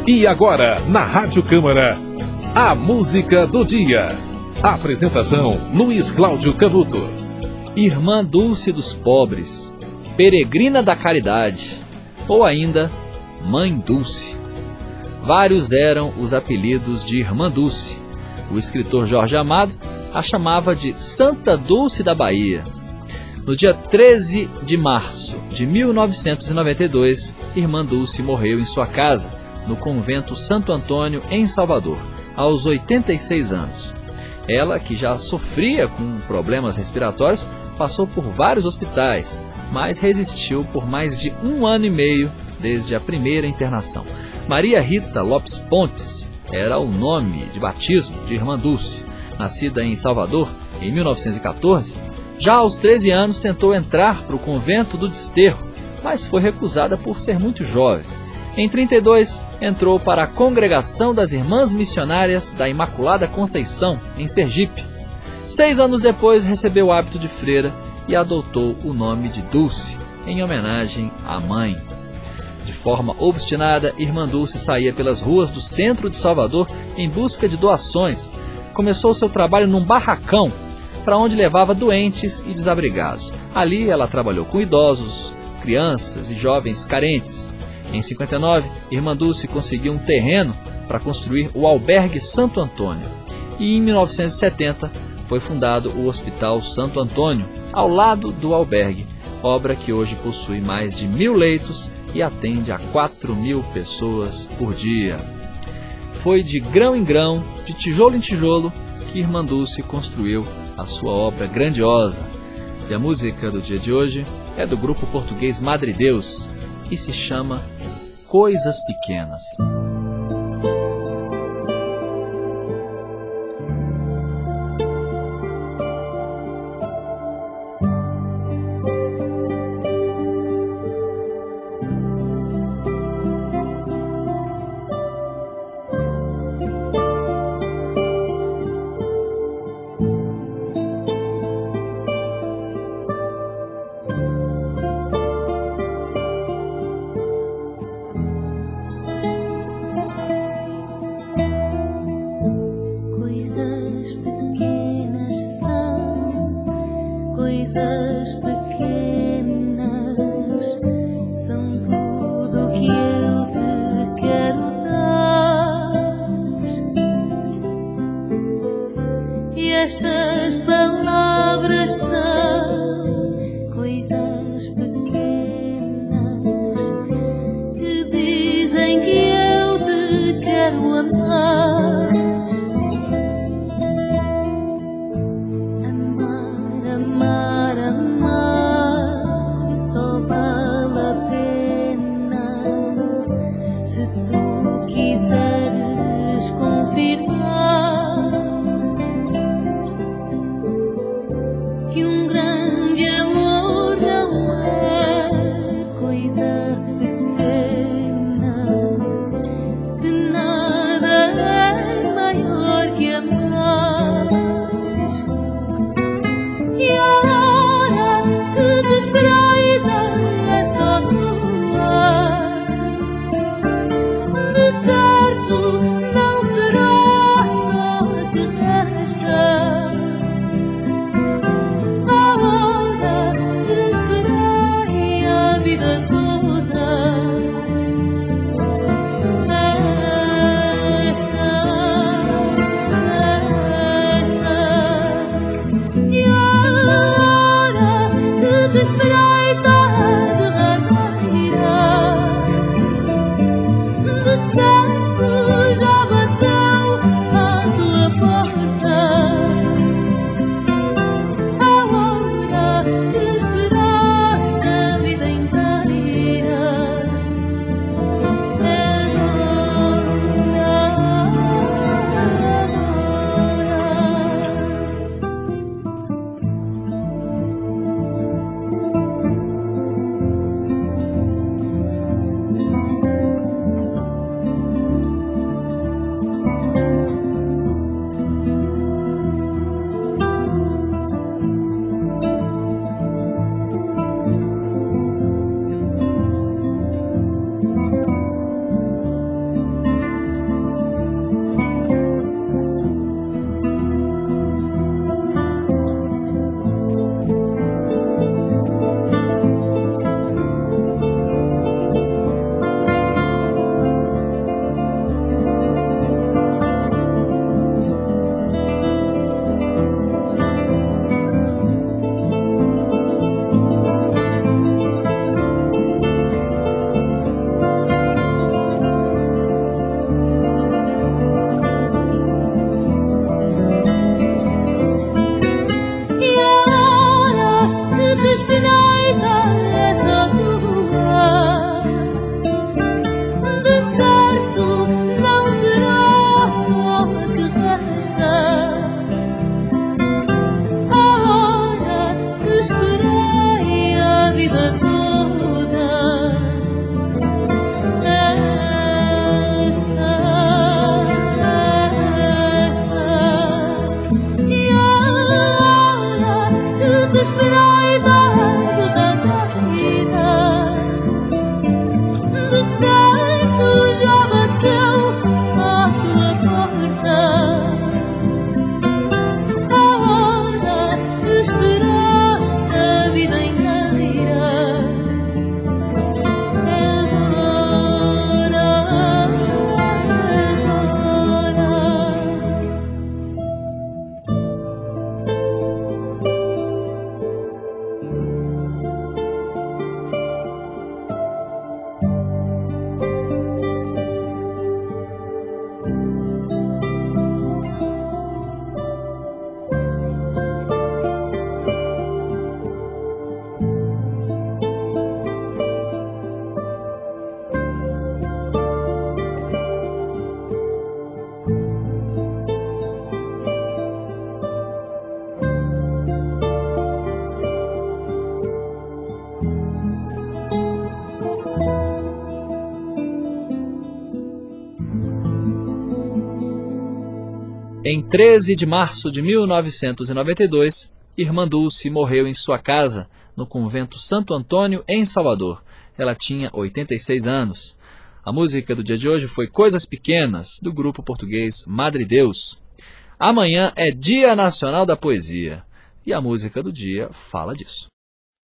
E agora, na Rádio Câmara, a música do dia. Apresentação, Luiz Cláudio Canuto. Irmã Dulce dos Pobres, Peregrina da Caridade, ou ainda Mãe Dulce. Vários eram os apelidos de Irmã Dulce. O escritor Jorge Amado a chamava de Santa Dulce da Bahia. No dia 13 de março de 1992, Irmã Dulce morreu em sua casa, no convento Santo Antônio, em Salvador, aos 86 anos. Ela, que já sofria com problemas respiratórios, passou por vários hospitais, mas resistiu por mais de 1 ano e meio desde a primeira internação. Maria Rita Lopes Pontes era o nome de batismo de Irmã Dulce. Nascida em Salvador em 1914, já aos 13 anos tentou entrar para o convento do Desterro, mas foi recusada por ser muito jovem. Em 32, entrou para a Congregação das Irmãs Missionárias da Imaculada Conceição, em Sergipe. 6 anos depois, recebeu o hábito de freira e adotou o nome de Dulce, em homenagem à mãe. De forma obstinada, Irmã Dulce saía pelas ruas do centro de Salvador em busca de doações. Começou seu trabalho num barracão, para onde levava doentes e desabrigados. Ali ela trabalhou com idosos, crianças e jovens carentes. Em 59, Irmã Dulce conseguiu um terreno para construir o Albergue Santo Antônio. E em 1970 foi fundado o Hospital Santo Antônio, ao lado do albergue, obra que hoje possui mais de 1.000 leitos e atende a 4.000 pessoas por dia. Foi de grão em grão, de tijolo em tijolo, que Irmã Dulce construiu a sua obra grandiosa. E a música do dia de hoje é do grupo português Madre Deus e se chama Coisas Pequenas. Coisas pequenas são tudo que eu te quero dar. E estas palavras são coisas pequenas que dizem que eu te quero amar. Amar, amar, só vale a pena se tu quiseres confirmar que um grande amor não é coisa pequena, que nada é maior que amar. E a hora que distraída Em 13 de março de 1992, Irmã Dulce morreu em sua casa, no convento Santo Antônio, em Salvador. Ela tinha 86 anos. A música do dia de hoje foi Coisas Pequenas, do grupo português Madre Deus. Amanhã é Dia Nacional da Poesia, e a música do dia fala disso.